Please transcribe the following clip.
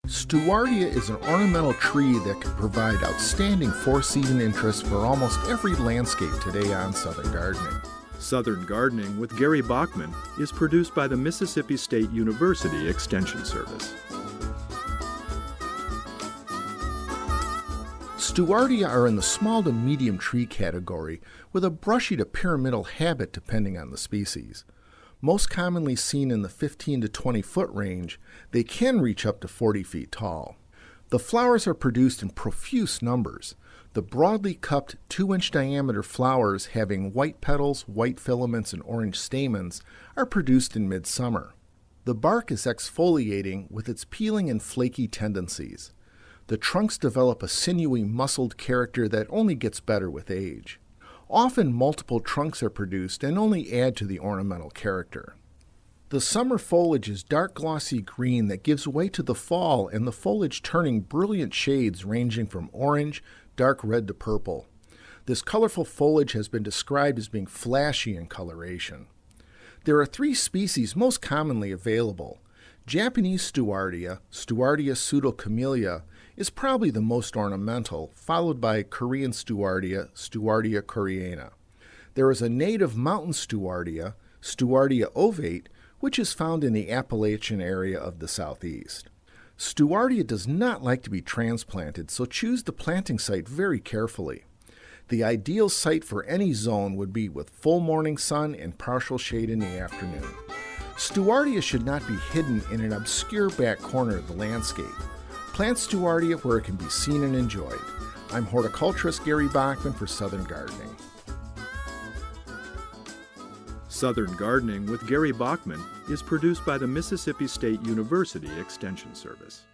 Stewardia is an ornamental tree that can provide outstanding four-season interest for almost every landscape today on Southern Gardening. Southern Gardening with Gary Bachman is produced by the Mississippi State University Extension Service. Stewardia are in the small to medium tree category with a brushy to pyramidal habit depending on the species. Most commonly seen in the 15 to 20 foot range, they can reach up to 40 feet tall. The flowers are produced in profuse numbers. The broadly cupped 2-inch diameter flowers having white petals, white filaments, and orange stamens are produced in midsummer. The bark is exfoliating with its peeling and flaky tendencies. The trunks develop a sinewy, muscled character that only gets better with age. Often multiple trunks are produced and only add to the ornamental character. The summer foliage is dark glossy green that gives way to the fall and the foliage turning brilliant shades ranging from orange, dark red to purple. This colorful foliage has been described as being flashy in coloration. There are 3 species most commonly available. Japanese Stewardia, Stewardia pseudocamellia, is probably the most ornamental, followed by Korean Stewardia, Stewardia koreana. There is a native mountain Stewardia, Stewardia ovate, which is found in the Appalachian area of the southeast. Stewardia does not like to be transplanted, so choose the planting site very carefully. The ideal site for any zone would be with full morning sun and partial shade in the afternoon. Stewardia should not be hidden in an obscure back corner of the landscape. Plant Stewardia where it can be seen and enjoyed. I'm horticulturist Gary Bachman for Southern Gardening. Southern Gardening with Gary Bachman is produced by the Mississippi State University Extension Service.